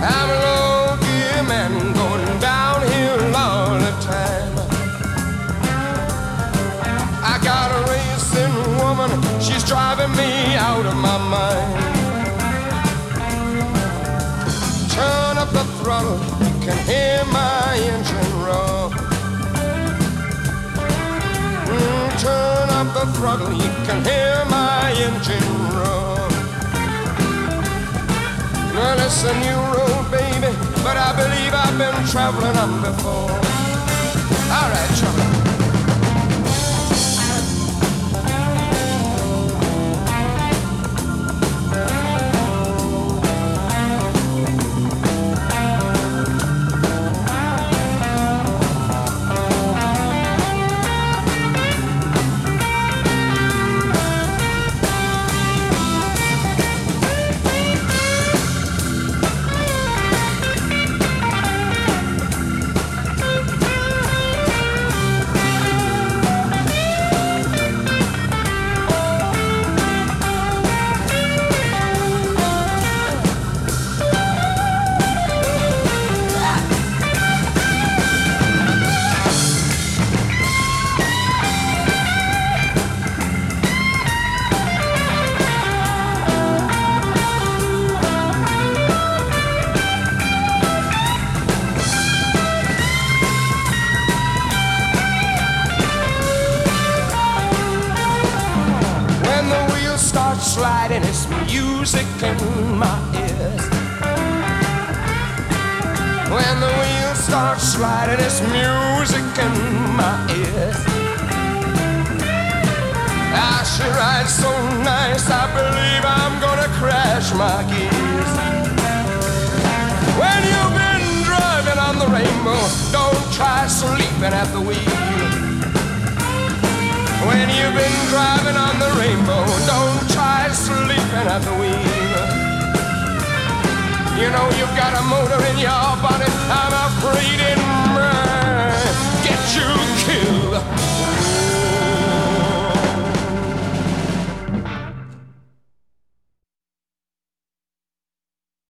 I'm a low gear man going downhill all the time. I got a racing woman, she's driving me out of my mind. Turn up the throttle, you can hear my engine roar. Turn up the throttle, you can hear my engine roar. Well, it's a new road, baby, but I believe I've been traveling on before. All right, trouble. Sliding, it's music in my ears. When the wheels start sliding, it's music in my ears. Ah, she rides so nice, I believe I'm gonna crash my gears. When you've been driving on the rainbow, don't try sleeping at the wheel. When you've been driving on the rainbow, don't try sleeping at the wheel. You know you've got a motor in your body, I'm afraid it